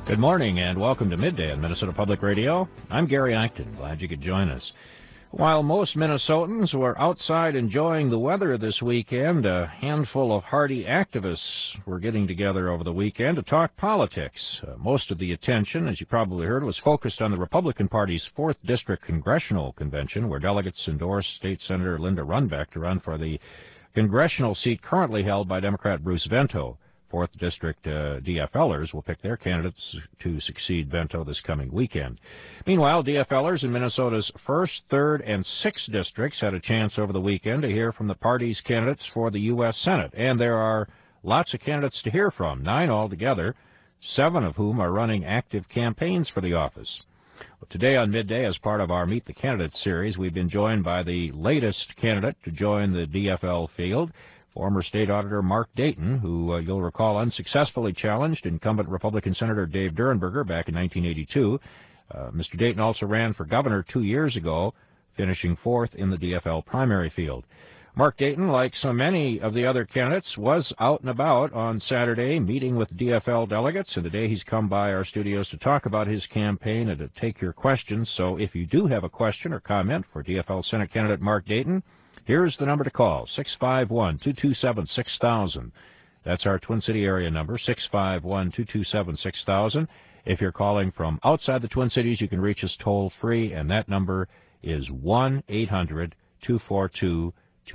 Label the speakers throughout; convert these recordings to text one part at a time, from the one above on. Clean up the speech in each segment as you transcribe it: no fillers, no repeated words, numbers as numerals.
Speaker 1: Good morning and welcome to Midday on Minnesota Public Radio. I'm Gary Eichten. Glad you could join us. While most Minnesotans were outside enjoying the weather this weekend, a handful of hardy activists were getting together over the weekend to talk politics. Most of the attention, as you probably heard, was focused on the Republican Party's 4th District Congressional Convention, where delegates endorsed State Senator Linda Runbeck to run for the congressional seat currently held by Democrat Bruce Vento. 4th District DFLers will pick their candidates to succeed Vento this coming weekend. Meanwhile, DFLers in Minnesota's 1st, 3rd, and 6th districts had a chance over the weekend to hear from the party's candidates for the U.S. Senate. And there are lots of candidates to hear from, 9 altogether, 7 of whom are running active campaigns for the office. Well, today on Midday, as part of our Meet the Candidates series, we've been joined by the latest candidate to join the DFL field, former State Auditor Mark Dayton, who you'll recall unsuccessfully challenged incumbent Republican Senator Dave Durenberger back in 1982. Mr. Dayton also ran for governor 2 years ago, finishing 4th in the DFL primary field. Mark Dayton, like so many of the other candidates, was out and about on Saturday meeting with DFL delegates, and today he's come by our studios to talk about his campaign and to take your questions. So if you do have a question or comment for DFL Senate candidate Mark Dayton, here's the number to call, 651-227-6000. That's our Twin City area number, 651-227-6000. If you're calling from outside the Twin Cities, you can reach us toll-free, and that number is 1-800-242-2828.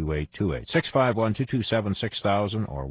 Speaker 1: 651-227-6000 or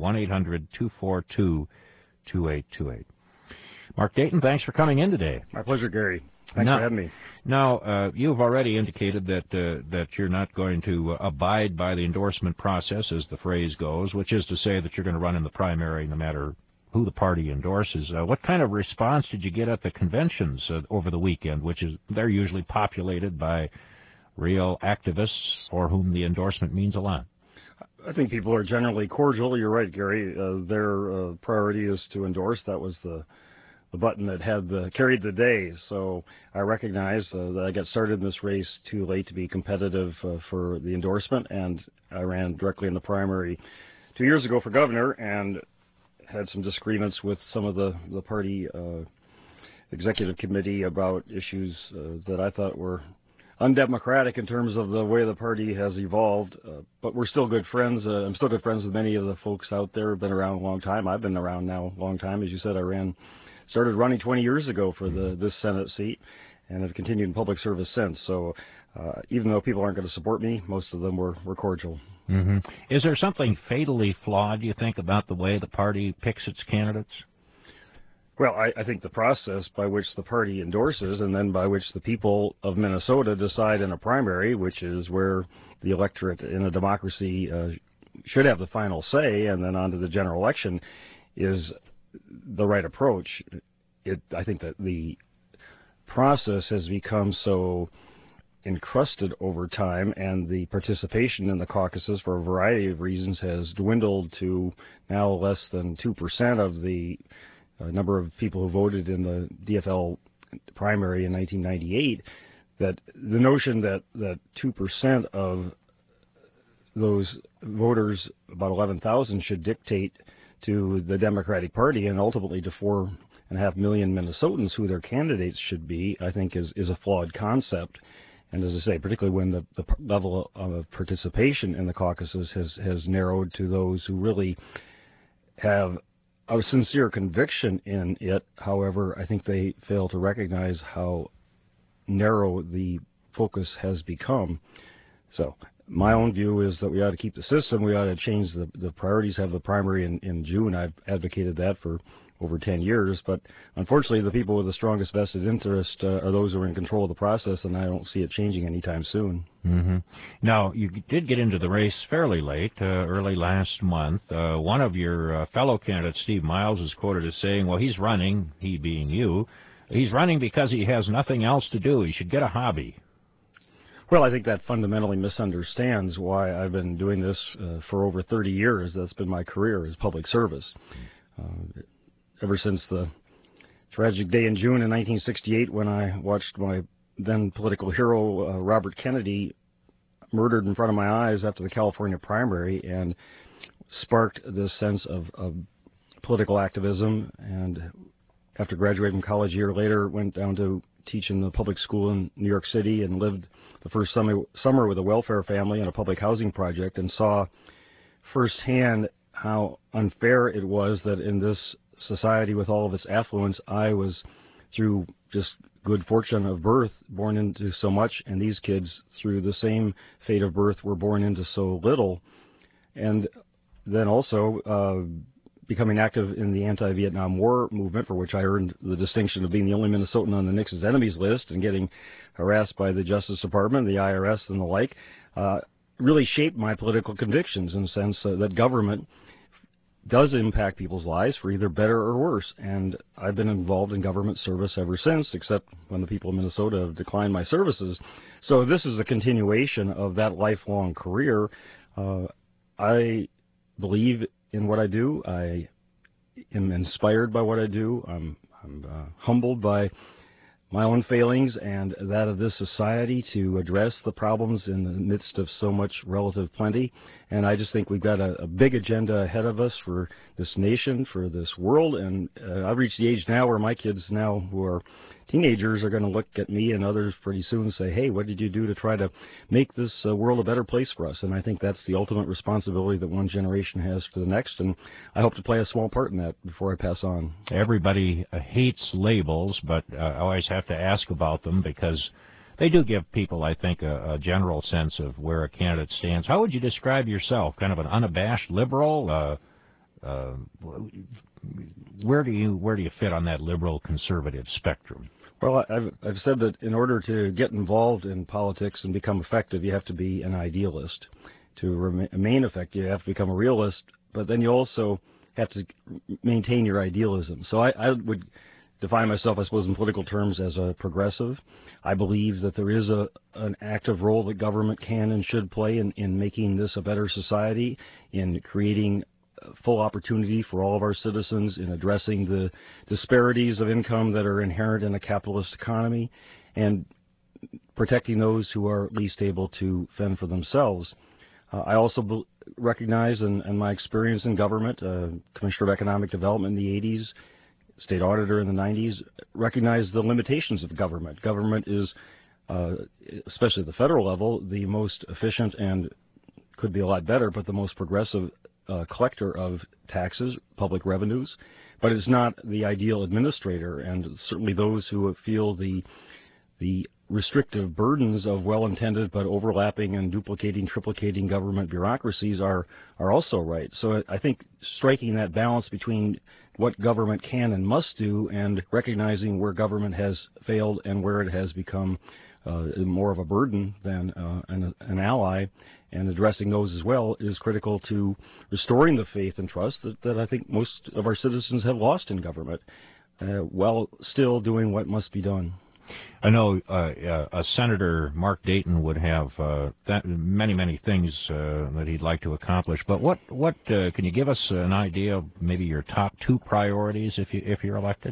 Speaker 1: 1-800-242-2828. Mark Dayton, thanks for coming in today.
Speaker 2: My pleasure, Gary. Thanks for having me.
Speaker 1: Now, you've already indicated that you're not going to abide by the endorsement process, as the phrase goes, which is to say that you're going to run in the primary no matter who the party endorses. What kind of response did you get at the conventions over the weekend, which is they're usually populated by real activists for whom the endorsement means a lot?
Speaker 2: I think people are generally cordial. You're right, Gary. Their priority is to endorse. That was the button that carried the day. So I recognize that I got started in this race too late to be competitive for the endorsement, and I ran directly in the primary 2 years ago for governor and had some disagreements with some of the party executive committee about issues that I thought were undemocratic in terms of the way the party has evolved, but we're still good friends. I'm still good friends with many of the folks out there who've been around a long time. I've been around now a long time. As you said, started running 20 years ago for this Senate seat and have continued in public service since. So even though people aren't going to support me, most of them were cordial.
Speaker 1: Mm-hmm. Is there something fatally flawed, you think, about the way the party picks its candidates?
Speaker 2: Well, I think the process by which the party endorses and then by which the people of Minnesota decide in a primary, which is where the electorate in a democracy should have the final say, and then on to the general election, is the right approach. I think that the process has become so encrusted over time, and the participation in the caucuses for a variety of reasons has dwindled to now less than 2% of the number of people who voted in the DFL primary in 1998, that the notion that 2% of those voters, about 11,000, should dictate to the Democratic Party and ultimately to 4.5 million Minnesotans who their candidates should be, I think is a flawed concept. And as I say, particularly when the level of participation in the caucuses has narrowed to those who really have a sincere conviction in it. However, I think they fail to recognize how narrow the focus has become. So my own view is that we ought to keep the system. We ought to change the priorities, have the primary in June. I've advocated that for over 10 years. But unfortunately, the people with the strongest vested interest are those who are in control of the process, and I don't see it changing anytime soon.
Speaker 1: Mm-hmm. Now, you did get into the race fairly late, early last month. One of your fellow candidates, Steve Miles, is quoted as saying, well, he's running, he being you, he's running because he has nothing else to do. He should get a hobby.
Speaker 2: Well, I think that fundamentally misunderstands why I've been doing this for over 30 years. That's been my career, is public service. Ever since the tragic day in June in 1968 when I watched my then political hero, Robert Kennedy, murdered in front of my eyes after the California primary, and sparked this sense of political activism, and after graduating from college a year later, went down to teach in the public school in New York City and lived the first summer with a welfare family in a public housing project, and saw firsthand how unfair it was that in this society with all of its affluence, I was, through just good fortune of birth, born into so much, and these kids, through the same fate of birth, were born into so little. And then also becoming active in the anti-Vietnam War movement, for which I earned the distinction of being the only Minnesotan on the Nixon's enemies list, and getting harassed by the Justice Department, the IRS, and the like, really shaped my political convictions in the sense that government does impact people's lives for either better or worse. And I've been involved in government service ever since, except when the people of Minnesota have declined my services. So this is a continuation of that lifelong career. I believe in what I do. I am inspired by what I do. I'm humbled by my own failings and that of this society to address the problems in the midst of so much relative plenty. And I just think we've got a big agenda ahead of us for this nation, for this world. And I've reached the age now where my kids now, who are teenagers, are going to look at me and others pretty soon and say, hey, what did you do to try to make this world a better place for us? And I think that's the ultimate responsibility that one generation has for the next. And I hope to play a small part in that before I pass on.
Speaker 1: Everybody hates labels, but I always have to ask about them because they do give people, I think, a general sense of where a candidate stands. How would you describe yourself? Kind of an unabashed liberal? Where do you fit on that liberal conservative spectrum?
Speaker 2: Well, I've said that in order to get involved in politics and become effective, you have to be an idealist. To remain effective, you have to become a realist, but then you also have to maintain your idealism. So I would define myself, I suppose, in political terms as a progressive. I believe that there is an active role that government can and should play in making this a better society, in creating full opportunity for all of our citizens, in addressing the disparities of income that are inherent in a capitalist economy, and protecting those who are least able to fend for themselves. I also recognize, in my experience in government, Commissioner of Economic Development in the 80s, state auditor in the 90s, recognize the limitations of government. Government is, especially at the federal level, the most efficient and could be a lot better, but the most progressive collector of taxes, public revenues, but it's not the ideal administrator. And certainly those who feel the restrictive burdens of well-intended but overlapping and duplicating, triplicating government bureaucracies are also right. So I think striking that balance between what government can and must do and recognizing where government has failed and where it has become more of a burden than an ally, and addressing those as well, is critical to restoring the faith and trust that I think most of our citizens have lost in government, while still doing what must be done.
Speaker 1: I know Senator Mark Dayton would have many things that he'd like to accomplish. But what can you give us an idea of maybe your top two priorities if you're elected?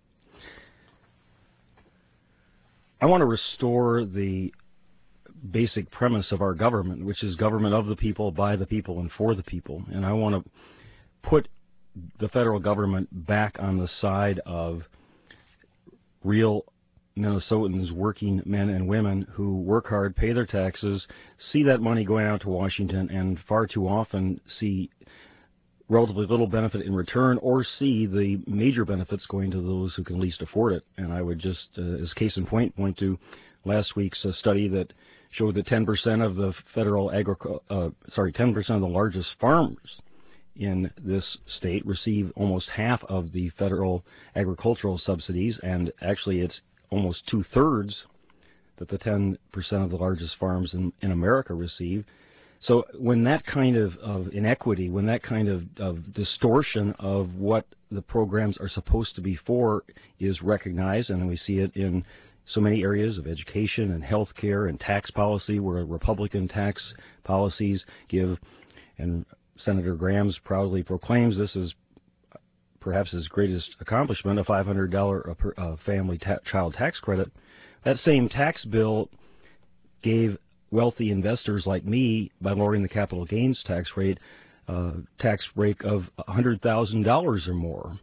Speaker 2: I want to restore the basic premise of our government, which is government of the people, by the people, and for the people. And I want to put the federal government back on the side of real Minnesotans, working men and women who work hard, pay their taxes, see that money going out to Washington, and far too often see relatively little benefit in return, or see the major benefits going to those who can least afford it. And I would just, as case in point to last week's study that showed that 10% of the 10% of the largest farmers in this state receive almost half of the federal agricultural subsidies, and actually it's almost 2/3 that the 10% of the largest farms in America receive. So when that kind of inequity, when that kind of distortion of what the programs are supposed to be for is recognized, and we see it in so many areas of education and health care and tax policy, where Republican tax policies give, and Senator Grahams proudly proclaims this is perhaps his greatest accomplishment, a $500 family child tax credit. That same tax bill gave wealthy investors like me, by lowering the capital gains tax rate of $100,000 or more.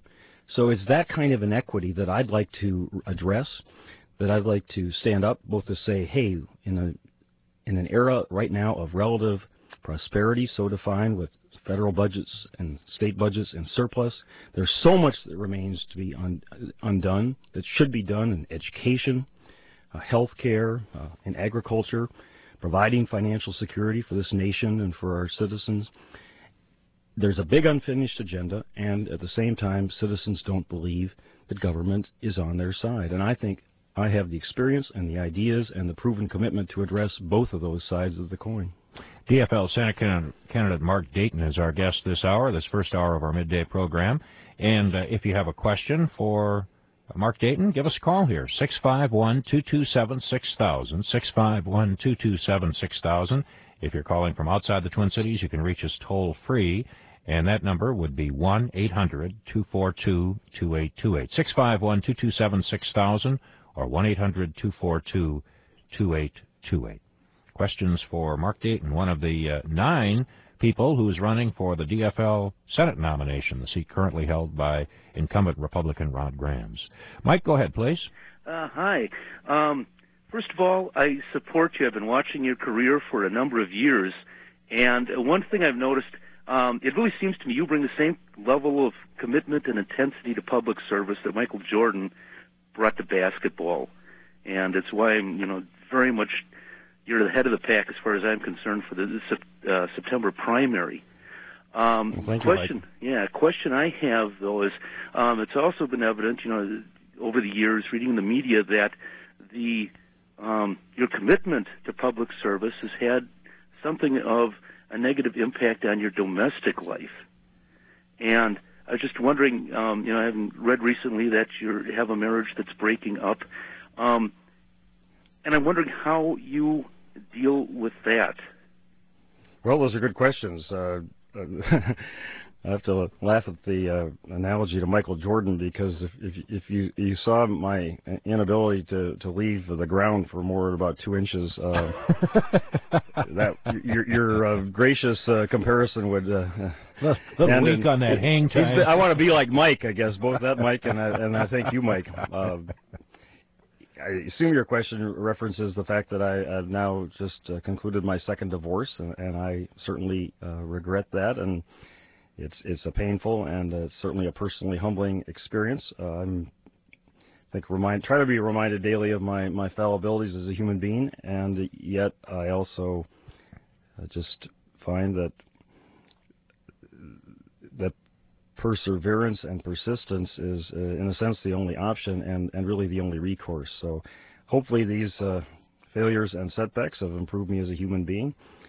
Speaker 2: So it's that kind of inequity that I'd like to address, that I'd like to stand up both to say, hey, in an era right now of relative prosperity, so defined with federal budgets and state budgets in surplus, there's so much that remains to be undone, that should be done in education, health care, in agriculture, providing financial security for this nation and for our citizens. There's a big unfinished agenda, and at the same time, citizens don't believe that government is on their side. And I think I have the experience and the ideas and the proven commitment to address both of those sides of the coin.
Speaker 1: DFL Senate candidate Mark Dayton is our guest this hour, this first hour of our midday program. And if you have a question for Mark Dayton, give us a call here, 651-227-6000, 651-227-6000. If you're calling from outside the Twin Cities, you can reach us toll-free, and that number would be 1-800-242-2828, 651-227-6000, or 1-800-242-2828. Questions for Mark Dayton, one of the 9 people who is running for the DFL Senate nomination, the seat currently held by incumbent Republican Rod Grams. Mike, go ahead, please.
Speaker 3: Hi. First of all, I support you. I've been watching your career for a number of years, and one thing I've noticed, it really seems to me you bring the same level of commitment and intensity to public service that Michael Jordan brought to basketball, and it's why I'm, very much you're the head of the pack as far as I'm concerned for the September primary.
Speaker 2: Thank
Speaker 3: question,
Speaker 2: you, Mike.
Speaker 3: Question I have though is, it's also been evident, over the years reading in the media that your commitment to public service has had something of a negative impact on your domestic life. And I was just wondering, I haven't read recently that you have a marriage that's breaking up, and I'm wondering how you deal with that.
Speaker 2: Well, those are good questions. I have to laugh at the analogy to Michael Jordan, because if you saw my inability to leave the ground for more than about 2 inches, that your gracious comparison would
Speaker 1: little weak on that hang time.
Speaker 2: I want to be like Mike, I guess, both that Mike and I thank you, Mike. I assume your question references the fact that I have now just concluded my second divorce, and I certainly regret that, and it's a painful and it's certainly a personally humbling experience. Try to be reminded daily of my fallibilities as a human being, and yet I also just find that perseverance and persistence is, in a sense, the only option and really the only recourse. So hopefully these failures and setbacks have improved me as a human being.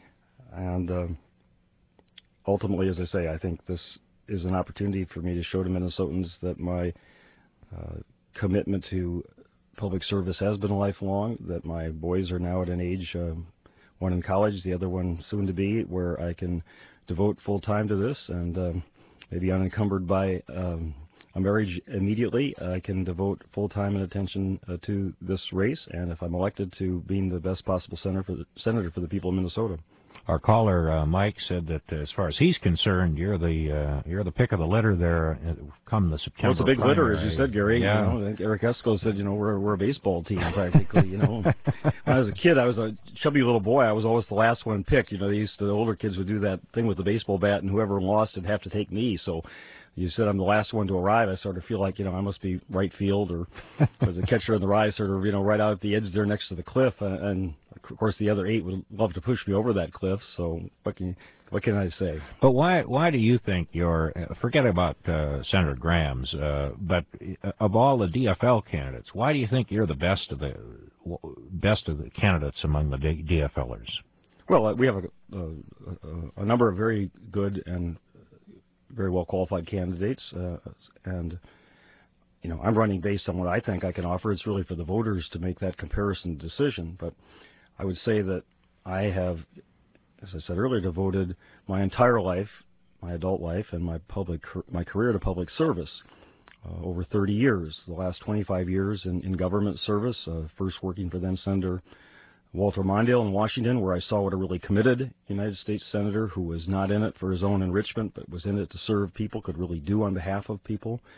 Speaker 2: And ultimately, as I say, I think this is an opportunity for me to show to Minnesotans that my commitment to public service has been lifelong, that my boys are now at an age, one in college, the other one soon to be, where I can devote full time to this, and maybe unencumbered by a marriage immediately, I can devote full time and attention to this race, and if I'm elected, to being the best possible senator for the people of Minnesota.
Speaker 1: Our caller, Mike, said that as far as he's concerned, you're the pick of the litter there come the September.
Speaker 2: Well, it's a big
Speaker 1: primary.
Speaker 2: litter, as you said, Gary.
Speaker 1: Yeah.
Speaker 2: I think Eric Esco said, we're a baseball team practically. When I was a kid, I was a chubby little boy. I was always the last one picked. The older kids would do that thing with the baseball bat, and whoever lost would have to take me. So you said I'm the last one to arrive. I sort of feel like, I must be right field or as a catcher in the rye, sort of, right out at the edge there next to the cliff. And of course, the other 8 would love to push me over that cliff. So what can I say?
Speaker 1: But why do you think forget about Senator Grams, but of all the DFL candidates, why do you think you're the best of the candidates among the DFLers?
Speaker 2: Well, we have a number of very good and very well qualified candidates, and I'm running based on what I think I can offer. It's really for the voters to make that comparison decision. But I would say that I have, as I said earlier, devoted my entire life, my adult life, and my career to public service. Over 30 years, the last 25 years in government service, first working for then Senator Walter Mondale in Washington, where I saw what a really committed United States senator who was not in it for his own enrichment, but was in it to serve people, could really do on behalf of people.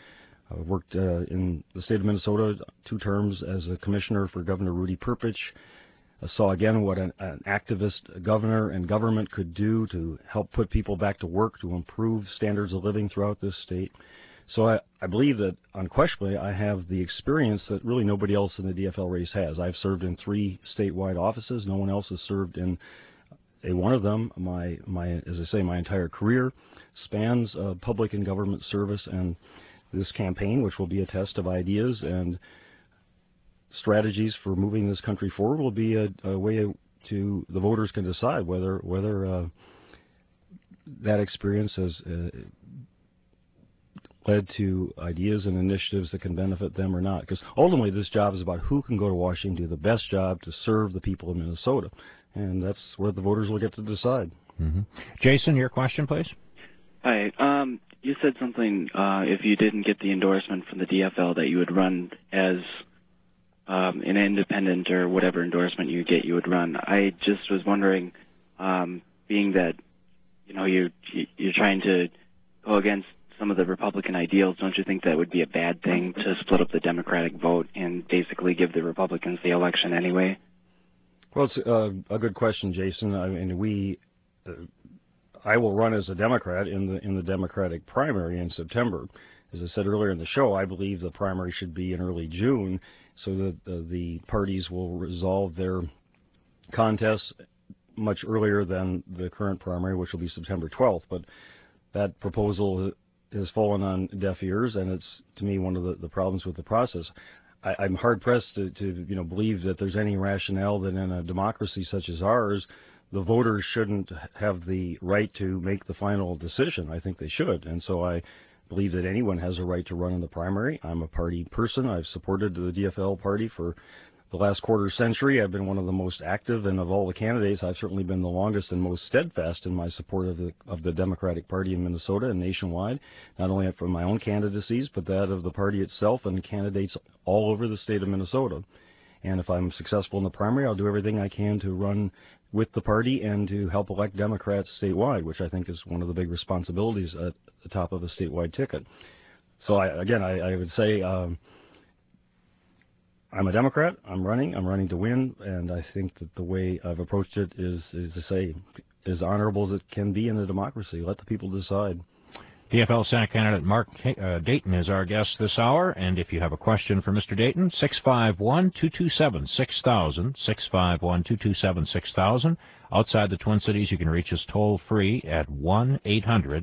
Speaker 2: I worked in the state of Minnesota 2 terms as a commissioner for Governor Rudy Perpich. I saw again what an activist governor and government could do to help put people back to work, to improve standards of living throughout this state. So I believe that unquestionably I have the experience that really nobody else in the DFL race has. I've served in 3 statewide offices. No one else has served in one of them. My as I say, my entire career spans public and government service, and this campaign, which will be a test of ideas and strategies for moving this country forward, will be a way to the voters can decide whether that experience has led to ideas and initiatives that can benefit them or not. Because ultimately this job is about who can go to Washington, do the best job to serve the people of Minnesota. And that's where the voters will get to decide.
Speaker 1: Mm-hmm. Jason, your question, please.
Speaker 4: Hi. You said something, if you didn't get the endorsement from the DFL, that you would run as an independent, or whatever endorsement you get, you would run. I just was wondering, being that, you're trying to go against some of the Republican ideals, don't you think that would be a bad thing to split up the Democratic vote and basically give the Republicans the election anyway?
Speaker 2: Well, it's a good question, Jason. I mean, I will run as a Democrat in the Democratic primary in September. As I said earlier in the show, I believe the primary should be in early June so that the parties will resolve their contests much earlier than the current primary, which will be September 12th. But that proposal has fallen on deaf ears, and it's, to me, one of the problems with the process. I'm hard-pressed to believe that there's any rationale that in a democracy such as ours, the voters shouldn't have the right to make the final decision. I think they should. And so I believe that anyone has a right to run in the primary. I'm a party person. I've supported the DFL party for the last quarter century. I've been one of the most active, and of all the candidates, I've certainly been the longest and most steadfast in my support of the Democratic Party in Minnesota and nationwide, not only for my own candidacies, but that of the party itself and candidates all over the state of Minnesota. And if I'm successful in the primary, I'll do everything I can to run with the party and to help elect Democrats statewide, which I think is one of the big responsibilities at the top of a statewide ticket. So I would say I'm a Democrat. I'm running to win, and I think that the way I've approached it is to say as honorable as it can be in a democracy. Let the people decide.
Speaker 1: DFL Senate candidate Mark Dayton is our guest this hour, and if you have a question for Mr. Dayton, 651-227-6000, 651-227-6000. Outside the Twin Cities, you can reach us toll-free at 1-800-242-2828,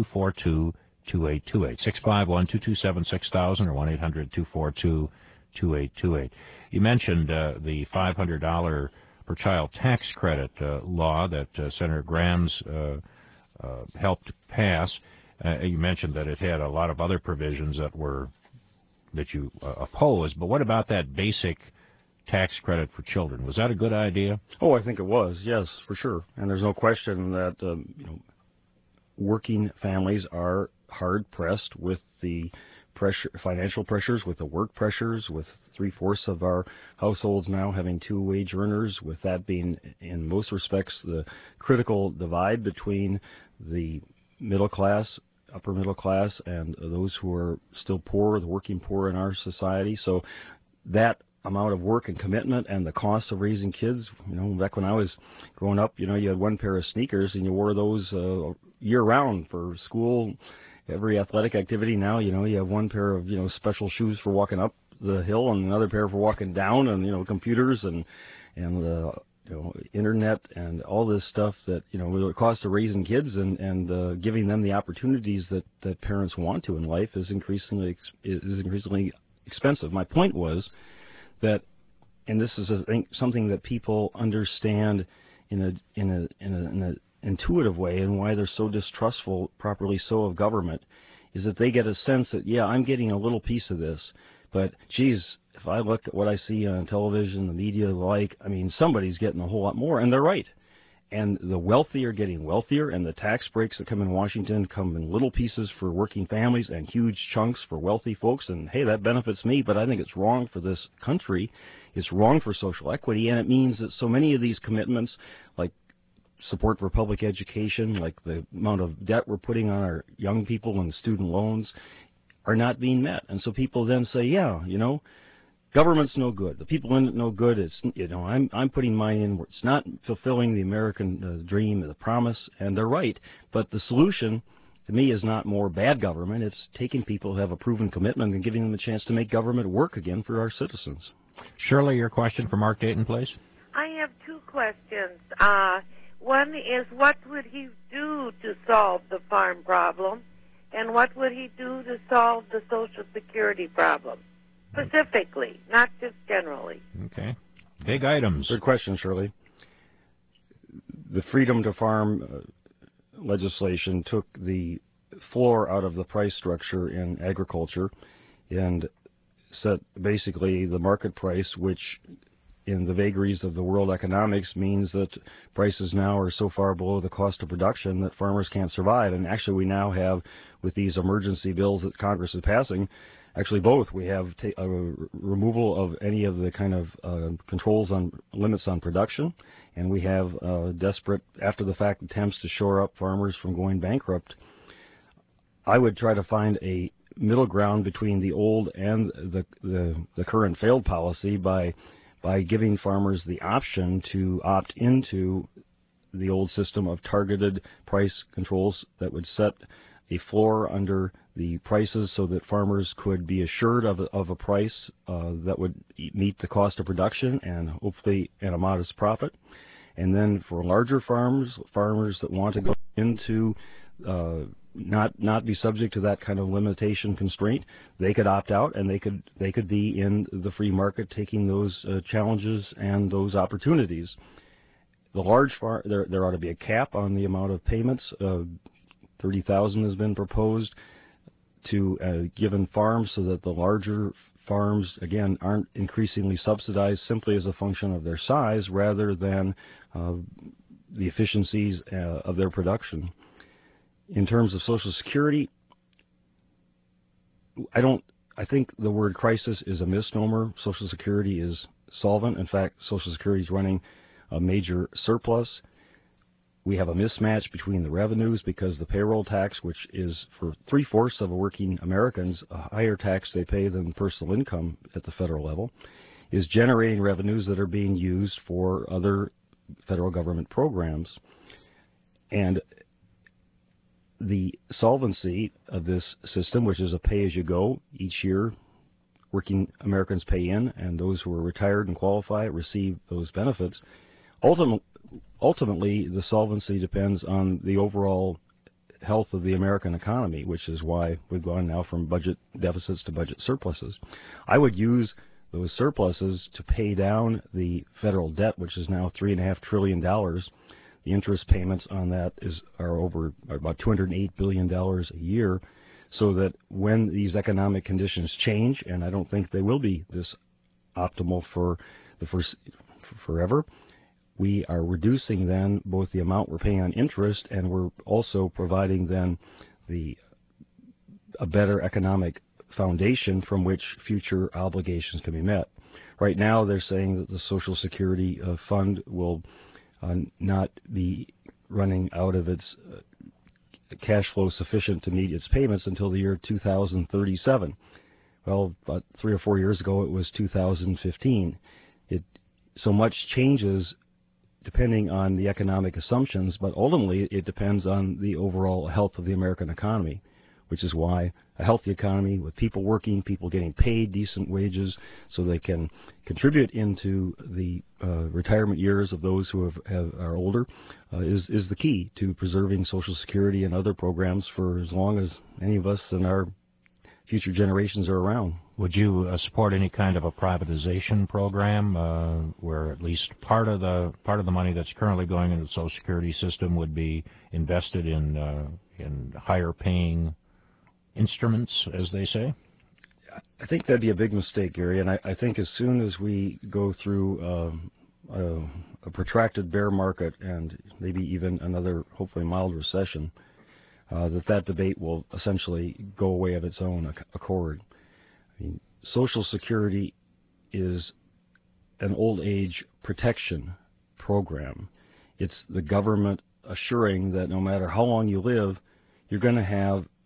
Speaker 1: 651-227-6000 or 1-800-242-2828. You mentioned the $500 per child tax credit law that Senator Grams helped pass. You mentioned that it had a lot of other provisions that you opposed, but what about that basic tax credit for children? Was that a good idea?
Speaker 2: Oh, I think it was, yes, for sure. And there's no question that working families are hard pressed with the financial pressures, with the work pressures, with 3/4 of our households now having 2 wage earners, with that being in most respects the critical divide between the middle class, upper middle class, and those who are still poor, the working poor in our society. So that amount of work and commitment and the cost of raising kids, back when I was growing up, you had 1 pair of sneakers and you wore those year round for school, every athletic activity. Now, you have 1 pair of, special shoes for walking up the hill and another pair for walking down, and, computers and internet and all this stuff that, the cost of raising kids and giving them the opportunities that parents want to in life is increasingly expensive. My point was that, and this is I think something that people understand in an intuitive way, and why they're so distrustful, properly so, of government, is that they get a sense that, yeah, I'm getting a little piece of this, but geez, if I look at what I see on television, the media, somebody's getting a whole lot more, and they're right. And the wealthy are getting wealthier, and the tax breaks that come in Washington come in little pieces for working families and huge chunks for wealthy folks. And hey, that benefits me, but I think it's wrong for this country. It's wrong for social equity, and it means that so many of these commitments, like support for public education, like the amount of debt we're putting on our young people and student loans, are not being met. And so people then say, yeah, government's no good. The people in it no good. It's, I'm putting mine in where it's not fulfilling the American dream, the promise, and they're right. But the solution, to me, is not more bad government. It's taking people who have a proven commitment and giving them a chance to make government work again for our citizens.
Speaker 1: Shirley, your question for Mark Dayton, please.
Speaker 5: I have two questions. One is, what would he do to solve the farm problem? And what would he do to solve the Social Security problem? Specifically, not just generally.
Speaker 1: Okay. Big items.
Speaker 2: Good question, Shirley. The Freedom to Farm legislation took the floor out of the price structure in agriculture and set basically the market price, which in the vagaries of the world economics means that prices now are so far below the cost of production that farmers can't survive. And actually we now have, with these emergency bills that Congress is passing, actually both. We have a removal of any of the kind of controls on limits on production, and we have desperate, after-the-fact attempts to shore up farmers from going bankrupt. I would try to find a middle ground between the old and the current failed policy by giving farmers the option to opt into the old system of targeted price controls that would set a floor under the prices so that farmers could be assured of a price that would meet the cost of production and hopefully at a modest profit. And then for larger farmers that want to go into not be subject to that kind of limitation constraint, they could opt out and they could be in the free market taking those challenges and those opportunities. The large farm, there ought to be a cap on the amount of payments. 30,000 has been proposed to a given farm so that the larger farms, again, aren't increasingly subsidized simply as a function of their size rather than the efficiencies of their production. In terms of Social Security, I think the word crisis is a misnomer. Social Security is solvent. In fact, Social Security is running a major surplus. We have a mismatch between the revenues because the payroll tax, which is for 3/4 of working Americans, a higher tax they pay than personal income at the federal level, is generating revenues that are being used for other federal government programs. And the solvency of this system, which is a pay-as-you-go, each year working Americans pay in, and those who are retired and qualify receive those benefits. Ultimately, the solvency depends on the overall health of the American economy, which is why we've gone now from budget deficits to budget surpluses. I would use those surpluses to pay down the federal debt, which is now $3.5 trillion. The interest payments on that are about $208 billion a year, so that when these economic conditions change, and I don't think they will be this optimal for forever, we are reducing then both the amount we're paying on interest, and we're also providing then a better economic foundation from which future obligations can be met. Right now, they're saying that the Social Security fund will not be running out of its cash flow sufficient to meet its payments until the year 2037. Well, about 3 or 4 years ago, it was 2015. So much changes depending on the economic assumptions, but ultimately it depends on the overall health of the American economy, which is why a healthy economy with people working, people getting paid decent wages so they can contribute into the retirement years of those who are older is the key to preserving Social Security and other programs for as long as any of us and our future generations are around.
Speaker 1: Would you support any kind of a privatization program where at least part of the money that's currently going into the Social Security system would be invested in higher paying instruments, as they say?
Speaker 2: I think that'd be a big mistake, Gary, and I think as soon as we go through a protracted bear market and maybe even another hopefully mild recession, that debate will essentially go away of its own accord. I mean, Social Security is an old age protection program. It's the government assuring that no matter how long you live, you're going to have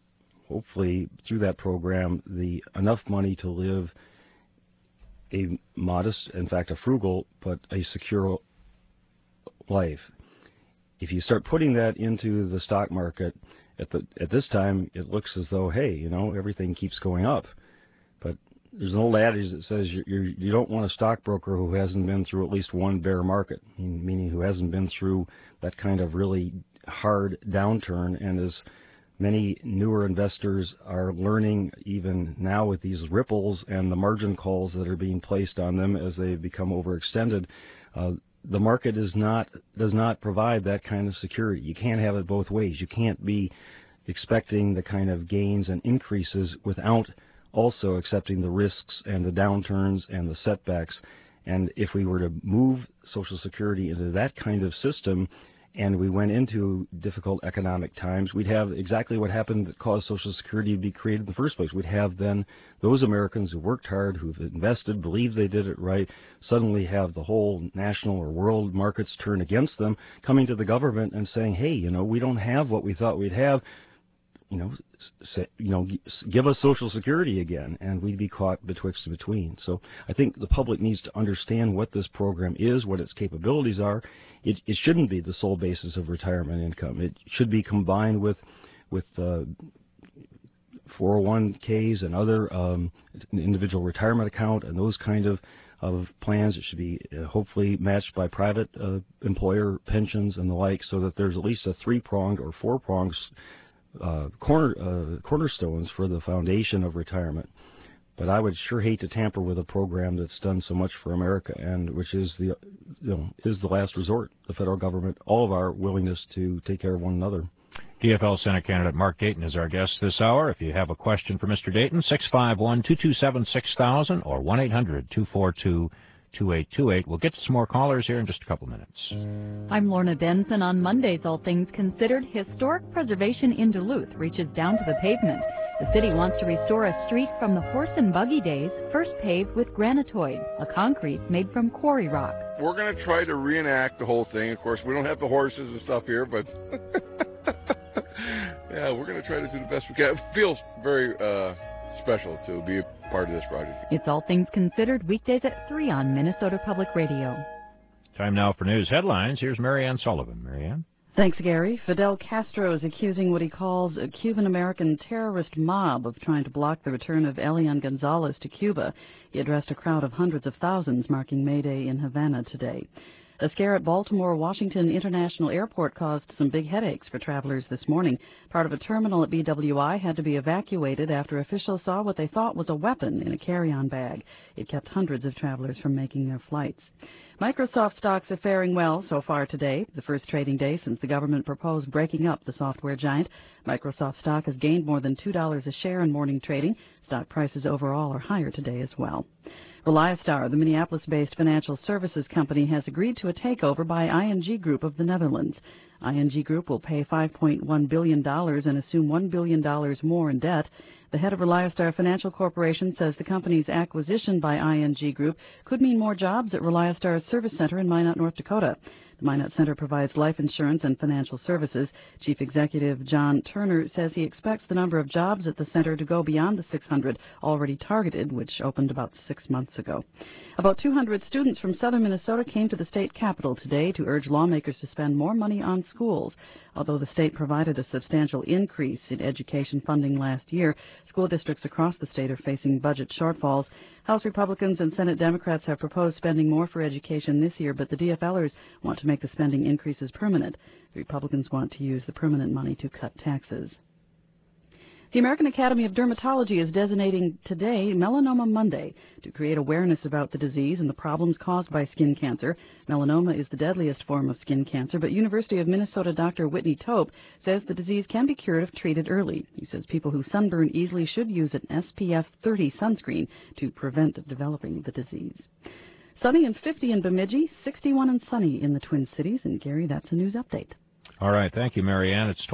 Speaker 2: hopefully through that program, enough money to live a modest, in fact, a frugal, but a secure life. If you start putting that into the stock market at this time, it looks as though, hey, everything keeps going up. But there's an old adage that says you don't want a stockbroker who hasn't been through at least one bear market, meaning who hasn't been through that kind of really hard downturn. And as many newer investors are learning even now with these ripples and the margin calls that are being placed on them as they become overextended, the market does not provide that kind of security. You can't have it both ways. You can't be expecting the kind of gains and increases without also accepting the risks and the downturns and the setbacks. And if we were to move Social Security into that kind of system, and we went into difficult economic times, we'd have exactly what happened that caused Social Security to be created in the first place. We'd have then those Americans who worked hard, who've invested, believe they did it right, suddenly have the whole national or world markets turn against them, coming to the government and saying, hey, we don't have what we thought we'd have. Give us Social Security again, and we'd be caught betwixt and between. So I think the public needs to understand what this program is, what its capabilities are. It shouldn't be the sole basis of retirement income. It should be combined with 401ks and other individual retirement account and those kind of plans. It should be hopefully matched by private employer pensions and the like, so that there's at least a three-pronged or four-pronged cornerstones for the foundation of retirement. But I would sure hate to tamper with a program that's done so much for America, and which is the last resort. The federal government, all of our willingness to take care of one another.
Speaker 1: DFL Senate candidate Mark Dayton is our guest this hour. If you have a question for Mr. Dayton, 651-227-6000 or 1-800-242-2828. We'll get to some more callers here in just a couple minutes.
Speaker 6: I'm Lorna Benson. On Mondays, All Things Considered, historic preservation in Duluth reaches down to the pavement. The city wants to restore a street from the horse and buggy days, first paved with granitoid, a concrete made from quarry rock.
Speaker 7: We're going to try to reenact the whole thing. Of course, we don't have the horses and stuff here, but yeah, we're going to try to do the best we can. It feels very special to be a part of this project.
Speaker 6: It's All Things Considered, weekdays at 3 on Minnesota Public Radio.
Speaker 1: Time now for news headlines. Here's Marianne Sullivan. Marianne?
Speaker 8: Thanks, Gary. Fidel Castro is accusing what he calls a Cuban-American terrorist mob of trying to block the return of Elian Gonzalez to Cuba. He addressed a crowd of hundreds of thousands marking May Day in Havana today. A scare at Baltimore-Washington International Airport caused some big headaches for travelers this morning. Part of a terminal at BWI had to be evacuated after officials saw what they thought was a weapon in a carry-on bag. It kept hundreds of travelers from making their flights. Microsoft stocks are faring well so far today, the first trading day since the government proposed breaking up the software giant. Microsoft stock has gained more than $2 a share in morning trading. Stock prices overall are higher today as well. Reliostar, the Minneapolis-based financial services company, has agreed to a takeover by ING Group of the Netherlands. ING Group will pay $5.1 billion and assume $1 billion more in debt. The head of Reliostar Financial Corporation says the company's acquisition by ING Group could mean more jobs at Reliostar's service center in Minot, North Dakota. The Minot Center provides life insurance and financial services. Chief Executive John Turner says he expects the number of jobs at the center to go beyond the 600 already targeted, which opened about 6 months ago. About 200 students from southern Minnesota came to the state capitol today to urge lawmakers to spend more money on schools. Although the state provided a substantial increase in education funding last year, school districts across the state are facing budget shortfalls. House Republicans and Senate Democrats have proposed spending more for education this year, but the DFLers want to make the spending increases permanent. The Republicans want to use the permanent money to cut taxes. The American Academy of Dermatology is designating today Melanoma Monday to create awareness about the disease and the problems caused by skin cancer. Melanoma is the deadliest form of skin cancer, but University of Minnesota Dr. Whitney Tope says the disease can be cured if treated early. He says people who sunburn easily should use an SPF 30 sunscreen to prevent developing the disease. Sunny and 50 in Bemidji, 61 and sunny in the Twin Cities. And Gary, that's a news update.
Speaker 1: All right, thank you, Marianne. It's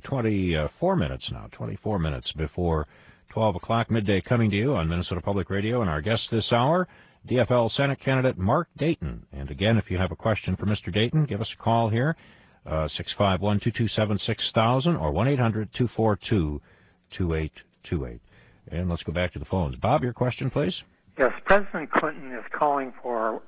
Speaker 1: 24 minutes now, 24 minutes before 12 o'clock, midday coming to you on Minnesota Public Radio. And our guest this hour, DFL Senate candidate Mark Dayton. And again, if you have a question for Mr. Dayton, give us a call here, 651-227-6000 or 888-2828. And let's go back to the phones. Bob, your question, please.
Speaker 9: Yes, President Clinton is calling for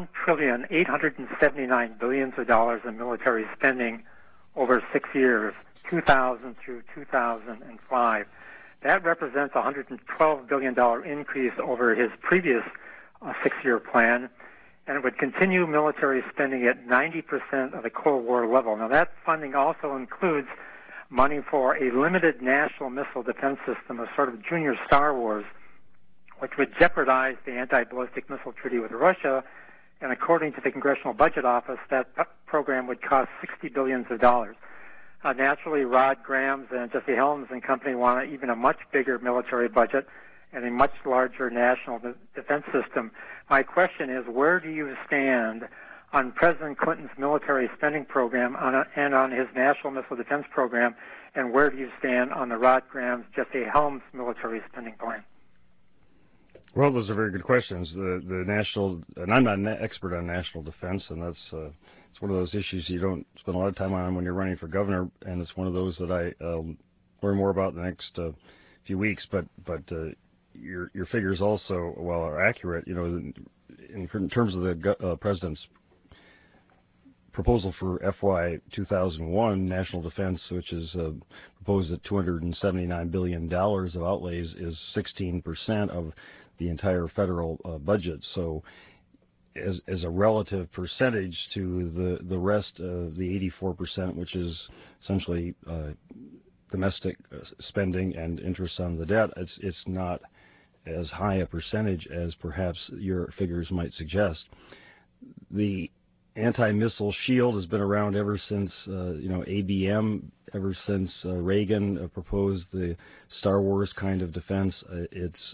Speaker 9: $1,879 billion in military spending over 6 years, 2000 through 2005. That represents a $112 billion increase over his previous 6-year plan, and it would continue military spending at 90% of the Cold War level. Now, that funding also includes money for a limited national missile defense system, a sort of junior Star Wars, which would jeopardize the anti-ballistic missile treaty with Russia. And according to the Congressional Budget Office, that program would cost $60 billion. Naturally, Rod Grams and Jesse Helms and company want even a much bigger military budget and a much larger national defense system. My question is, where do you stand on President Clinton's military spending program and on his national missile defense program, and where do you stand on the Rod Grams, Jesse Helms military spending plan?
Speaker 2: Well, those are very good questions. The national, and I'm not an expert on national defense, and that's it's one of those issues you don't spend a lot of time on when you're running for governor, and it's one of those that I learn more about in the next few weeks. But your figures also, while are accurate, you know, in terms of the president's proposal for FY 2001 national defense, which is proposed at $279 billion of outlays, is 16% of the entire federal budget. So as a relative percentage to the rest of the 84%, which is essentially domestic spending and interest on the debt, it's not as high a percentage as perhaps your figures might suggest. The anti-missile shield has been around ever since ABM, ever since Reagan proposed the Star Wars kind of defense. It's,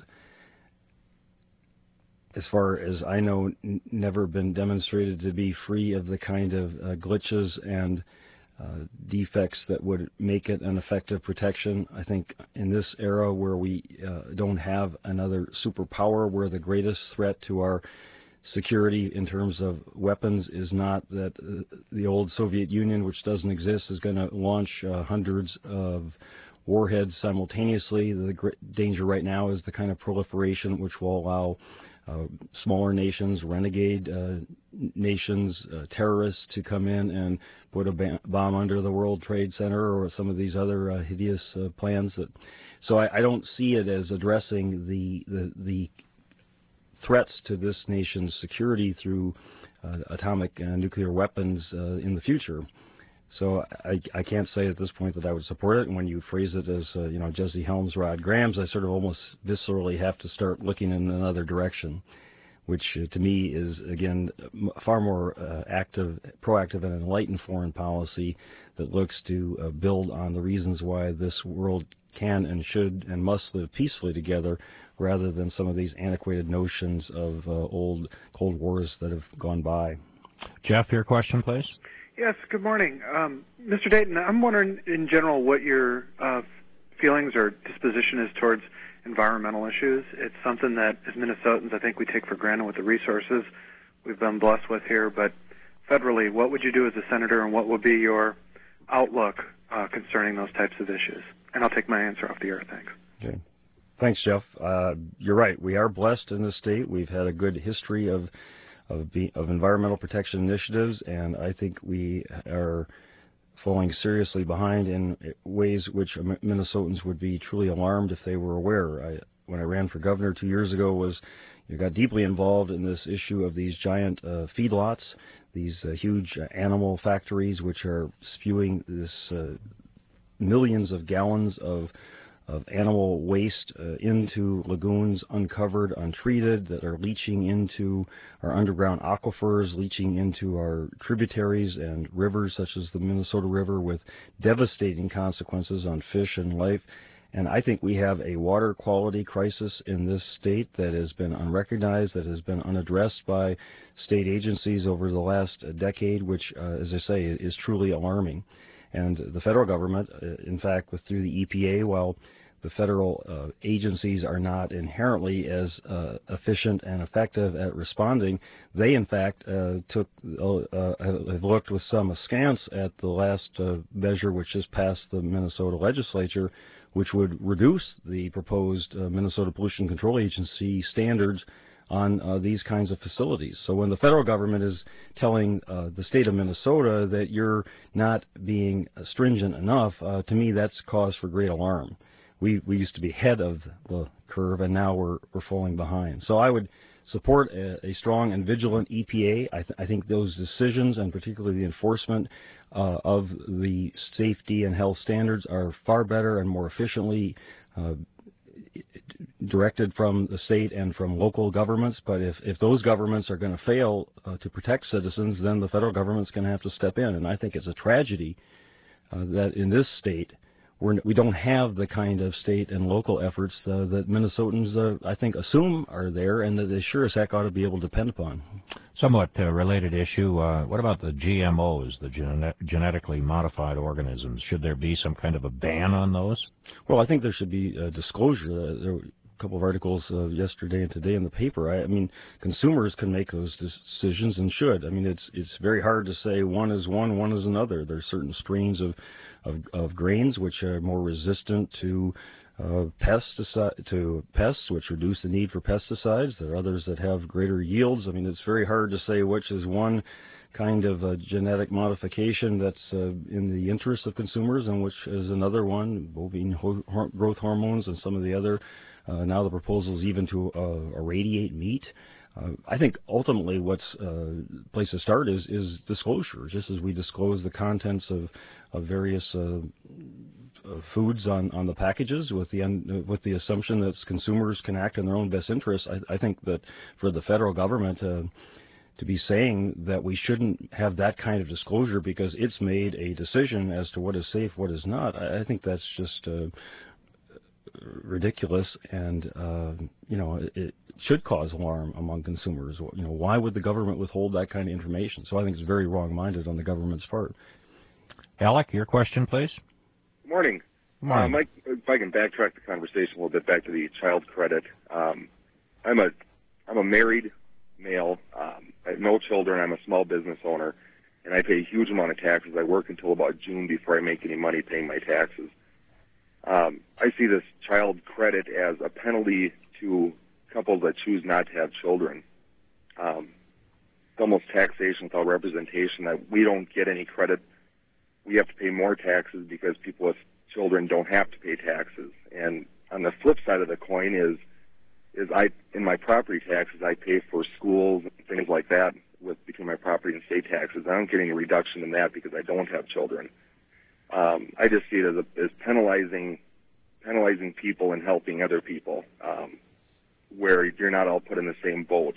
Speaker 2: as far as I know, never been demonstrated to be free of the kind of glitches and defects that would make it an effective protection. I think in this era where we don't have another superpower, where the greatest threat to our security in terms of weapons is not that the old Soviet Union, which doesn't exist, is going to launch hundreds of warheads simultaneously. The danger right now is the kind of proliferation which will allow smaller nations, renegade nations, terrorists to come in and put a bomb under the World Trade Center or some of these other hideous plans. So I don't see it as addressing the threats to this nation's security through atomic nuclear weapons in the future. So I can't say at this point that I would support it. And when you phrase it as, Jesse Helms, Rod Grams, I sort of almost viscerally have to start looking in another direction, which to me is, again, far more proactive and enlightened foreign policy that looks to build on the reasons why this world can and should and must live peacefully together, rather than some of these antiquated notions of old Cold Wars that have gone by.
Speaker 1: Jeff, your question, please.
Speaker 10: Yes, good morning. Mr. Dayton, I'm wondering in general what your feelings or disposition is towards environmental issues. It's something that as Minnesotans I think we take for granted with the resources we've been blessed with here, but federally, what would you do as a senator and what would be your outlook concerning those types of issues? And I'll take my answer off the air, thanks.
Speaker 2: Okay. Thanks, Jeff. You're right. We are blessed in this state. We've had a good history of environmental protection initiatives, and I think we are falling seriously behind in ways which Minnesotans would be truly alarmed if they were aware. When I ran for governor 2 years ago, got deeply involved in this issue of these giant feedlots, these huge animal factories which are spewing this millions of gallons of animal waste into lagoons uncovered, untreated, that are leaching into our underground aquifers, leaching into our tributaries and rivers such as the Minnesota River, with devastating consequences on fish and life. And I think we have a water quality crisis in this state that has been unrecognized, that has been unaddressed by state agencies over the last decade, which, as I say, is truly alarming. And the federal government, in fact, through the EPA, while the federal agencies are not inherently as efficient and effective at responding, they in fact have looked with some askance at the last measure which just passed the Minnesota legislature, which would reduce the proposed Minnesota Pollution Control Agency standards on these kinds of facilities. So when the federal government is telling the state of Minnesota that you're not being stringent enough, to me that's cause for great alarm. We used to be ahead of the curve, and now we're falling behind. So I would support a strong and vigilant EPA. I think those decisions, and particularly the enforcement of the safety and health standards, are far better and more efficiently directed from the state and from local governments. But if those governments are going to fail to protect citizens, then the federal government's going to have to step in. And I think it's a tragedy that in this state we don't have the kind of state and local efforts that Minnesotans, I think, assume are there, and that they sure as heck ought to be able to depend upon.
Speaker 1: Somewhat related issue, what about the GMOs, the genetically modified organisms? Should there be some kind of a ban on those?
Speaker 2: Well, I think there should be disclosure. There were a couple of articles yesterday and today in the paper. I mean, consumers can make those decisions and should. I mean, it's very hard to say one is one is another. There's certain strains of grains which are more resistant to pests, which reduce the need for pesticides. There are others that have greater yields. I mean, it's very hard to say which is one kind of genetic modification that's in the interest of consumers and which is another one, bovine growth hormones and some of the other. Now the proposals even to irradiate meat. I think ultimately what's place to start is disclosure, just as we disclose the contents of various foods on the packages with the assumption that consumers can act in their own best interest. I think that for the federal government to be saying that we shouldn't have that kind of disclosure because it's made a decision as to what is safe, what is not, I think that's just ridiculous, and it should cause alarm among consumers. Why would the government withhold that kind of information? So I think it's very wrong-minded on the government's part.
Speaker 1: Alec, your question, please.
Speaker 11: Good morning. Mike, if I can backtrack the conversation a little bit back to the child credit. I'm a married male. I have no children. I'm a small business owner, and I pay a huge amount of taxes. I work until about June before I make any money paying my taxes. I see this child credit as a penalty to couples that choose not to have children. It's almost taxation without representation, that we don't get any credit. We have to pay more taxes because people with children don't have to pay taxes. And on the flip side of the coin is in my property taxes, I pay for schools and things like that between my property and state taxes. I don't get any reduction in that because I don't have children. I just see it as penalizing people and helping other people, where you're not all put in the same boat.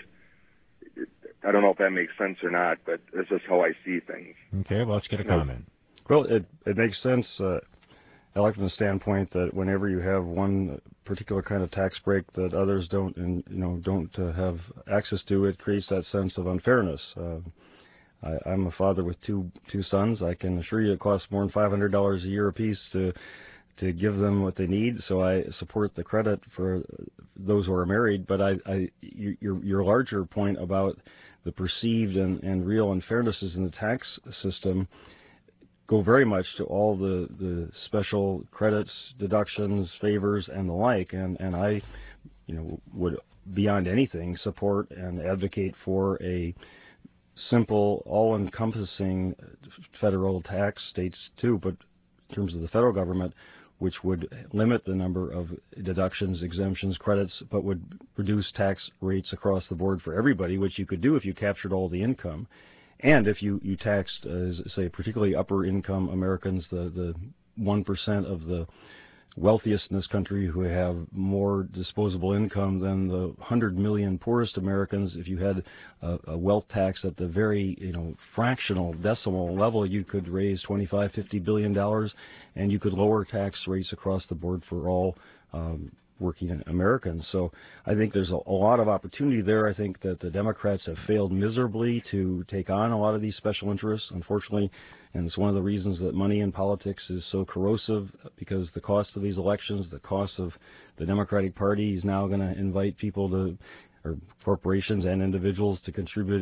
Speaker 11: I don't know if that makes sense or not, but this is how I see things.
Speaker 1: Okay, well, let's get a comment.
Speaker 2: Well, it makes sense, Alec, from the standpoint that whenever you have one particular kind of tax break that others don't, and don't have access to, it creates that sense of unfairness. I'm a father with two sons. I can assure you it costs more than $500 a year apiece to give them what they need. So I support the credit for those who are married. But your larger point about the perceived and real unfairnesses in the tax system go very much to all the special credits, deductions, favors, and the like. And I, would beyond anything support and advocate for a simple, all-encompassing federal tax, states too, but in terms of the federal government, which would limit the number of deductions, exemptions, credits, but would reduce tax rates across the board for everybody, which you could do if you captured all the income. And if you taxed, say, particularly upper-income Americans, the 1% of the wealthiest in this country who have more disposable income than the 100 million poorest Americans, if you had a wealth tax at the very fractional decimal level, you could raise $25-50 billion, and you could lower tax rates across the board for all working Americans. So I think there's a lot of opportunity there. I think that the Democrats have failed miserably to take on a lot of these special interests, unfortunately, and it's one of the reasons that money in politics is so corrosive, because the cost of these elections, the cost of the Democratic Party is now going to invite people to, or corporations and individuals, to contribute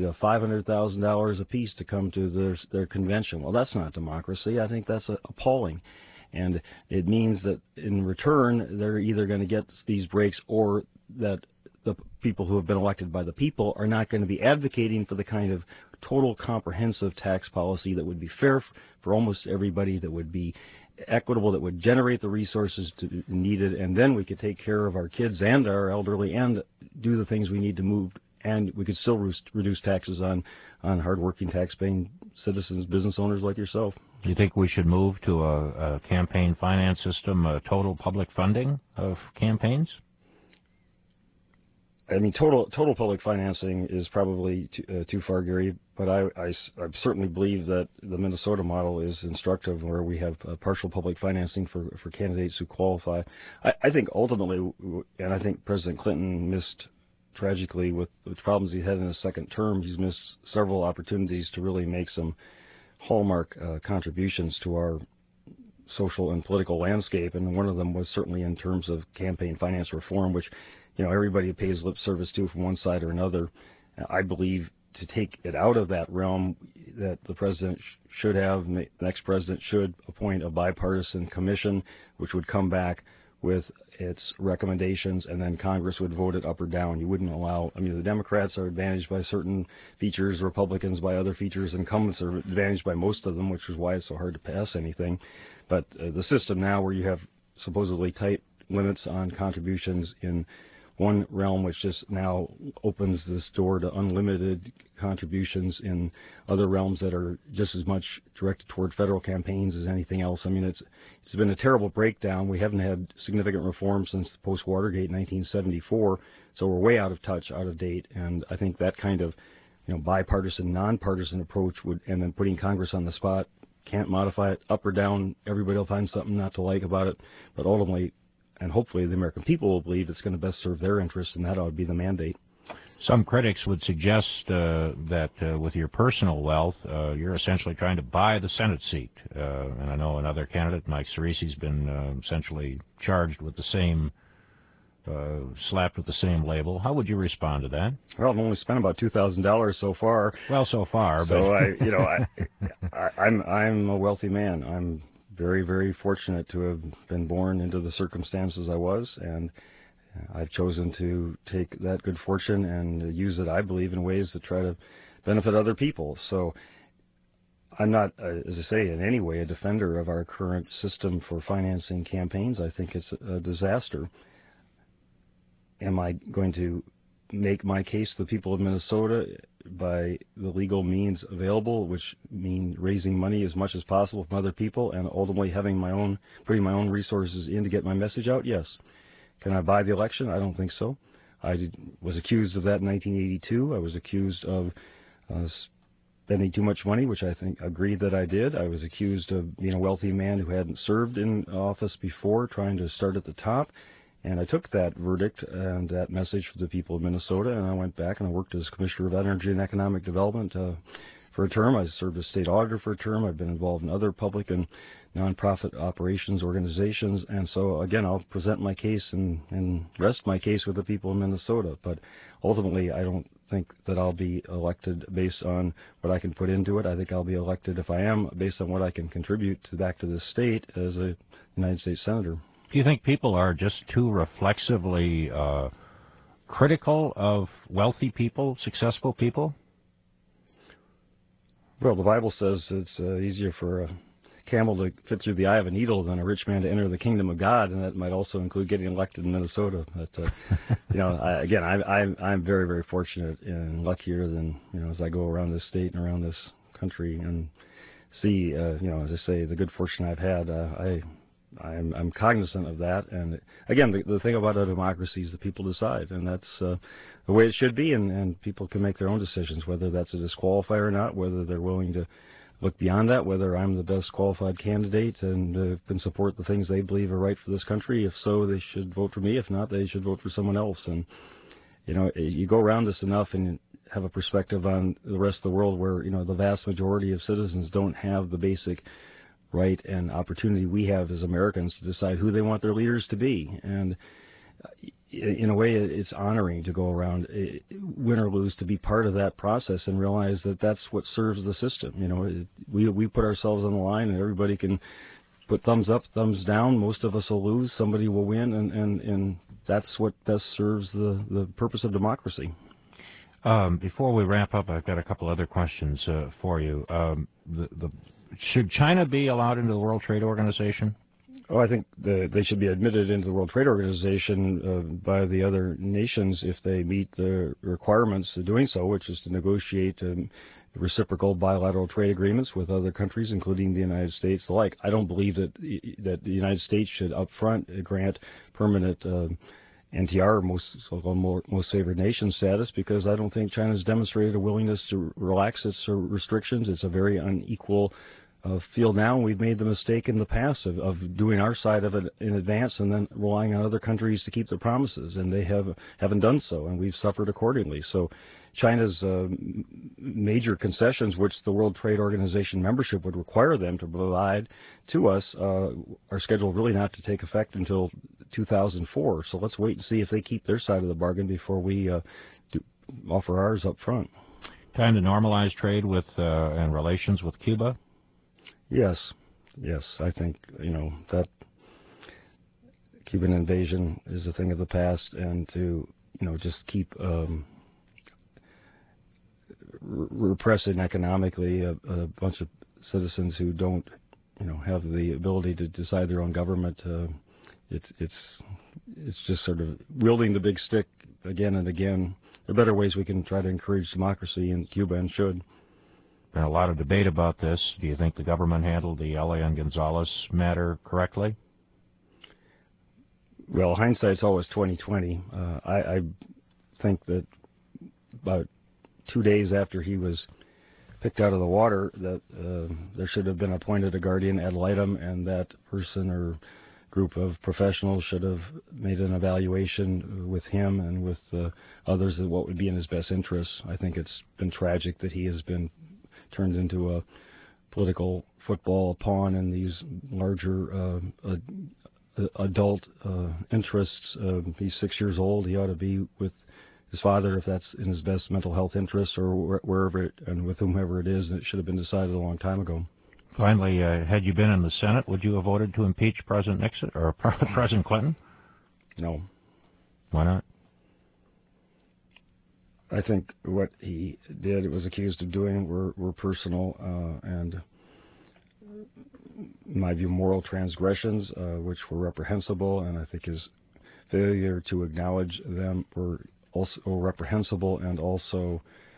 Speaker 2: $500,000 apiece to come to their convention. Well, that's not democracy. I think that's appalling. And it means that in return, they're either going to get these breaks, or that the people who have been elected by the people are not going to be advocating for the kind of total comprehensive tax policy that would be fair for almost everybody, that would be equitable, that would generate the resources needed, and then we could take care of our kids and our elderly and do the things we need to move, and we could still reduce taxes on hardworking, tax-paying citizens, business owners like yourself.
Speaker 1: Do you think we should move to a campaign finance system, total public funding of campaigns?
Speaker 2: I mean, total public financing is probably too far, Gary, but I certainly believe that the Minnesota model is instructive, where we have partial public financing for candidates who qualify. I think ultimately, and I think President Clinton missed tragically with the problems he had in his second term, he's missed several opportunities to really make some hallmark contributions to our social and political landscape, and one of them was certainly in terms of campaign finance reform, which, you know, everybody pays lip service to from one side or another. I believe to take it out of that realm, that the president should have, the next president should appoint a bipartisan commission, which would come back with its recommendations, and then Congress would vote it up or down. You wouldn't allow, I mean, the Democrats are advantaged by certain features, Republicans by other features, incumbents are advantaged by most of them, which is why it's so hard to pass anything. But the system now, where you have supposedly tight limits on contributions in one realm, which just now opens this door to unlimited contributions in other realms that are just as much directed toward federal campaigns as anything else. I mean, it's been a terrible breakdown. We haven't had significant reform since post-Watergate in 1974, so we're way out of touch, out of date. And I think that kind of, you know, bipartisan, nonpartisan approach would, and then putting Congress on the spot, can't modify it up or down. Everybody will find something not to like about it, but ultimately, and hopefully the American people will believe it's going to best serve their interests, and that ought to be the mandate.
Speaker 1: Some critics would suggest that with your personal wealth, you're essentially trying to buy the Senate seat. And I know another candidate, Mike Cerisi's been essentially charged with the same, slapped with the same label. How would you respond to that?
Speaker 2: Well, I've only spent about $2,000 so far.
Speaker 1: Well, so far.
Speaker 2: So but I'm a wealthy man. I'm very, very fortunate to have been born into the circumstances I was, and I've chosen to take that good fortune and use it, I believe, in ways that try to benefit other people. So I'm not, as I say, in any way a defender of our current system for financing campaigns. I think it's a disaster. Am I going to make my case to the people of Minnesota by the legal means available, which mean raising money as much as possible from other people, and ultimately having putting my own resources in to get my message out? Yes. Can I buy the election? I don't think so. I was accused of that in 1982. I was accused of spending too much money, which I think agreed that I did. I was accused of being a wealthy man who hadn't served in office before, trying to start at the top. And I took that verdict and that message for the people of Minnesota, and I went back and I worked as Commissioner of Energy and Economic Development for a term. I served as state auditor for a term. I've been involved in other public and nonprofit operations organizations. And so, again, I'll present my case and rest my case with the people of Minnesota. But ultimately, I don't think that I'll be elected based on what I can put into it. I think I'll be elected, if I am, based on what I can contribute back to this state as a United States Senator.
Speaker 1: Do you think people are just too reflexively critical of wealthy people, successful people?
Speaker 2: Well, the Bible says it's easier for a camel to fit through the eye of a needle than a rich man to enter the kingdom of God, and that might also include getting elected in Minnesota. But I'm very, very fortunate and luckier than as I go around this state and around this country and see as I say, the good fortune I've had. I'm cognizant of that, and again, the thing about a democracy is that people decide, and that's the way it should be, and people can make their own decisions, whether that's a disqualifier or not, whether they're willing to look beyond that, whether I'm the best qualified candidate and can support the things they believe are right for this country. If so, they should vote for me. If not, they should vote for someone else. And you go around this enough and have a perspective on the rest of the world where the vast majority of citizens don't have the basic right and opportunity we have as Americans to decide who they want their leaders to be. And in a way, it's honoring to go around, win or lose, to be part of that process and realize that that's what serves the system. We put ourselves on the line, and everybody can put thumbs up, thumbs down. Most of us will lose. Somebody will win, and that's what best serves the purpose of democracy.
Speaker 1: Before we wrap up, I've got a couple other questions for you. Should China be allowed into the World Trade Organization?
Speaker 2: Oh, I think they should be admitted into the World Trade Organization by the other nations if they meet the requirements of doing so, which is to negotiate reciprocal bilateral trade agreements with other countries, including the United States alike. I don't believe that the United States should upfront grant permanent NTR, most favored nation status, because I don't think China's demonstrated a willingness to relax its restrictions. It's a very unequal field now, and we've made the mistake in the past of doing our side of it in advance and then relying on other countries to keep their promises, and they haven't done so, and we've suffered accordingly. So China's major concessions, which the World Trade Organization membership would require them to provide to us, are scheduled really not to take effect until 2004. So let's wait and see if they keep their side of the bargain before we offer ours up front.
Speaker 1: Time to normalize trade with and relations with Cuba?
Speaker 2: Yes, I think, that Cuban invasion is a thing of the past, and to, just keep repressing economically a bunch of citizens who don't, have the ability to decide their own government, it's just sort of wielding the big stick again and again. There are better ways we can try to encourage democracy in Cuba, and should.
Speaker 1: Been a lot of debate about this. Do you think the government handled the Elian Gonzalez matter correctly?
Speaker 2: Well, hindsight's always 20/20. I think that about 2 days after he was picked out of the water, that there should have been appointed a guardian ad litem, and that person or group of professionals should have made an evaluation with him and with others of what would be in his best interests. I think it's been tragic that he has been turned into a political football pawn in these larger adult interests. He's 6 years old. He ought to be with his father if that's in his best mental health interests, or wherever and with whomever it is. It should have been decided a long time ago.
Speaker 1: Finally, had you been in the Senate, would you have voted to impeach President Nixon or President Clinton?
Speaker 2: No.
Speaker 1: Why not?
Speaker 2: I think what he did, was accused of doing, were personal and, in my view, moral transgressions, which were reprehensible, and I think his failure to acknowledge them were also reprehensible, and also,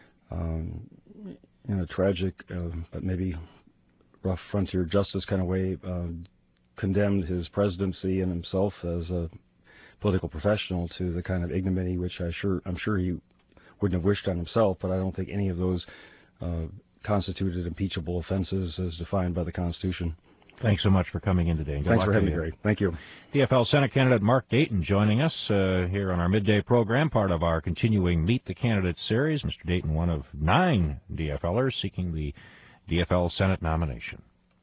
Speaker 2: in a tragic but maybe rough frontier justice kind of way, condemned his presidency and himself as a political professional to the kind of ignominy which I'm sure he wouldn't have wished on himself, but I don't think any of those constituted impeachable offenses as defined by the Constitution.
Speaker 1: Thanks so much for coming in today.
Speaker 2: Thanks for having me, Gary. Thank you.
Speaker 1: DFL Senate candidate Mark Dayton joining us here on our midday program, part of our continuing Meet the Candidates series. Mr. Dayton, one of 9 DFLers seeking the DFL Senate nomination.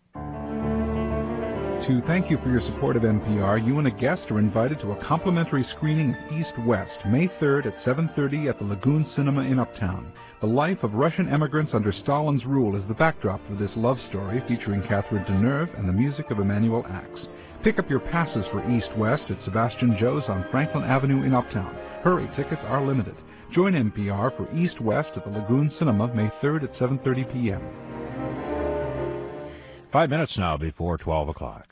Speaker 12: To thank you for your support of NPR, you and a guest are invited to a complimentary screening of East West, May 3rd at 7:30 at the Lagoon Cinema in Uptown. The life of Russian immigrants under Stalin's rule is the backdrop for this love story featuring Catherine Deneuve and the music of Emanuel Ax. Pick up your passes for East West at Sebastian Joe's on Franklin Avenue in Uptown. Hurry, tickets are limited. Join NPR for East West at the Lagoon Cinema May 3rd at 7:30 p.m.
Speaker 1: 5 minutes now before 12 o'clock.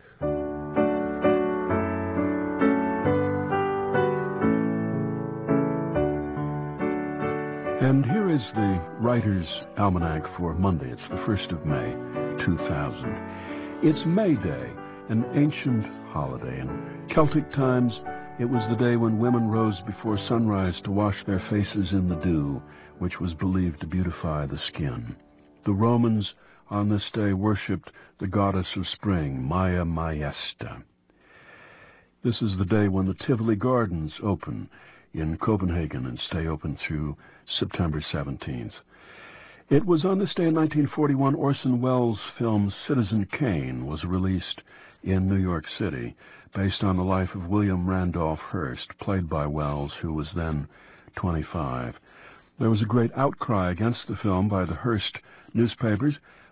Speaker 13: And here is the Writer's Almanac for Monday. It's the 1st of May, 2000. It's May Day, an ancient holiday. In Celtic times, it was the day when women rose before sunrise to wash their faces in the dew, which was believed to beautify the skin. The Romans on this day worshipped the goddess of spring, Maia Maesta. This is the day when the Tivoli Gardens open in Copenhagen and stay open through September 17th. It was on this day in 1941 Orson Welles' film Citizen Kane was released in New York City, based on the life of William Randolph Hearst, played by Welles, who was then 25. There was a great outcry against the film by the Hearst newspapers,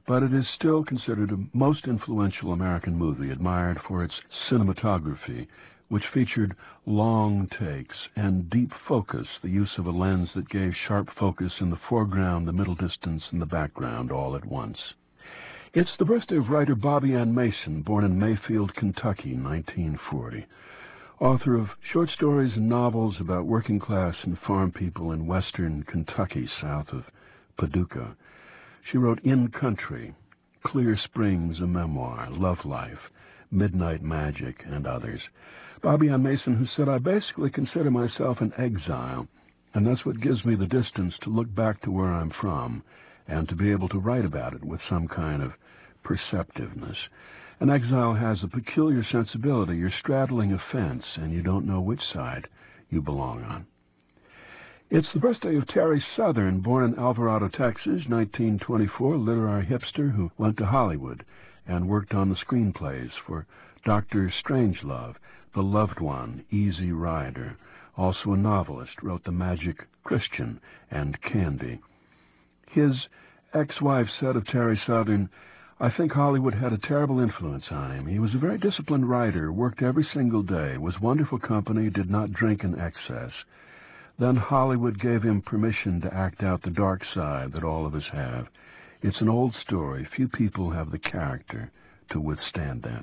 Speaker 13: but it is still considered a most influential American movie, admired for its cinematography, which featured long takes and deep focus, the use of a lens that gave sharp focus in the foreground, the middle distance, and the background all at once. It's the birthday of writer Bobby Ann Mason, born in Mayfield, Kentucky, 1940. Author of short stories and novels about working-class and farm people in western Kentucky, south of Paducah. She wrote In Country, Clear Springs, a memoir, Love Life, Midnight Magic, and others. Bobby Ann Mason, who said, "I basically consider myself an exile, and that's what gives me the distance to look back to where I'm from and to be able to write about it with some kind of perceptiveness. An exile has a peculiar sensibility. You're straddling a fence, and you don't know which side you belong on." It's the birthday of Terry Southern, born in Alvarado, Texas, 1924, literary hipster who went to Hollywood and worked on the screenplays for Dr. Strangelove, The Loved One, Easy Rider. Also a novelist, wrote The Magic Christian and Candy. His ex-wife said of Terry Southern, "I think Hollywood had a terrible influence on him. He was a very disciplined writer, worked every single day, was wonderful company, did not drink in excess. Then Hollywood gave him permission to act out the dark side that all of us have. It's an old story. Few people have the character to withstand that."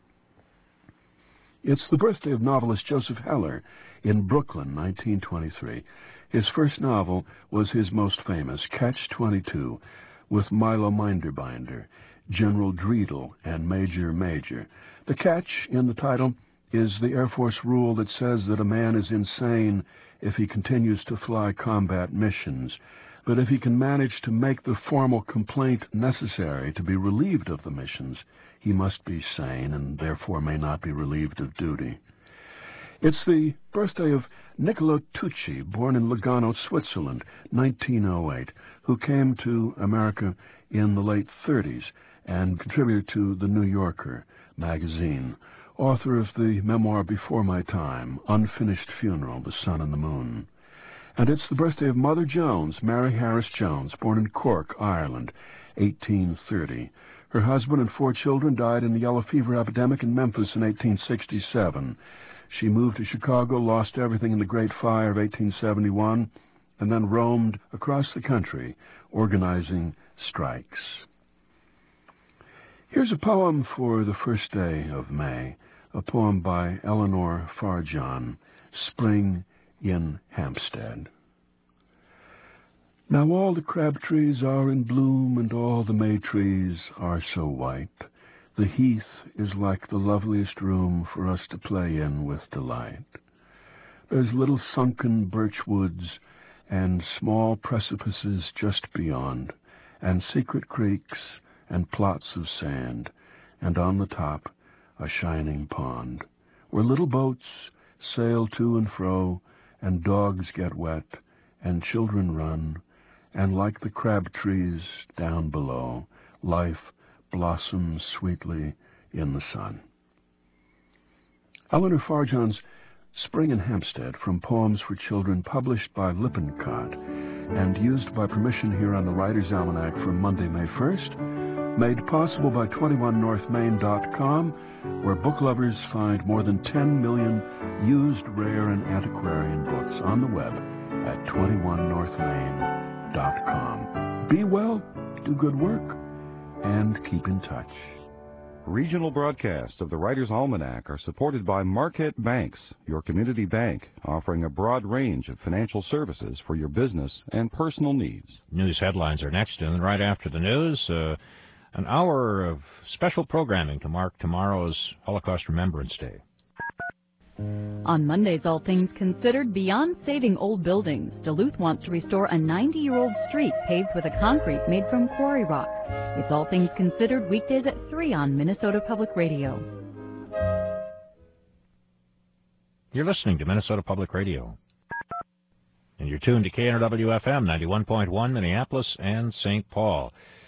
Speaker 13: It's the birthday of novelist Joseph Heller in Brooklyn, 1923. His first novel was his most famous, Catch-22, with Milo Minderbinder, General Dreedel, and Major Major. The catch in the title is the Air Force rule that says that a man is insane if he continues to fly combat missions, but if he can manage to make the formal complaint necessary to be relieved of the missions, he must be sane and therefore may not be relieved of duty. It's the birthday of Niccolo Tucci, born in Lugano, Switzerland, 1908, who came to America in the late 30s and contributed to The New Yorker magazine. Author of the memoir Before My Time, Unfinished Funeral, The Sun and the Moon. And it's the birthday of Mother Jones, Mary Harris Jones, born in Cork, Ireland, 1830. Her husband and 4 children died in the yellow fever epidemic in Memphis in 1867. She moved to Chicago, lost everything in the Great Fire of 1871, and then roamed across the country, organizing strikes. Here's a poem for the first day of May, a poem by Eleanor Farjeon, Spring in Hampstead. Now all the crab trees are in bloom, and all the may trees are so white. The heath is like the loveliest room for us to play in with delight. There's little sunken birch woods and small precipices just beyond, and secret creeks and plots of sand, and on the top a shining pond, where little boats sail to and fro, and dogs get wet, and children run, and like the crab trees down below, life blossoms sweetly in the sun. Eleanor Farjeon's Spring in Hampstead, from Poems for Children, published by Lippincott and used by permission here on the Writer's Almanac for Monday, May 1st, made possible by 21northmain.com, where book lovers find more than 10 million used, rare, and antiquarian books on the web at 21northmain.com. Be well, do good work, and keep in touch.
Speaker 14: Regional broadcasts of the Writer's Almanac are supported by Marquette Banks, your community bank, offering a broad range of financial services for your business and personal needs.
Speaker 1: News headlines are next, and right after the news, an hour of special programming to mark tomorrow's Holocaust Remembrance Day.
Speaker 6: On Monday's All Things Considered, beyond saving old buildings, Duluth wants to restore a 90-year-old street paved with a concrete made from quarry rock. It's All Things Considered, weekdays at 3 on Minnesota Public Radio.
Speaker 1: You're listening to Minnesota Public Radio. And you're tuned to KNRW-FM 91.1 Minneapolis and St. Paul.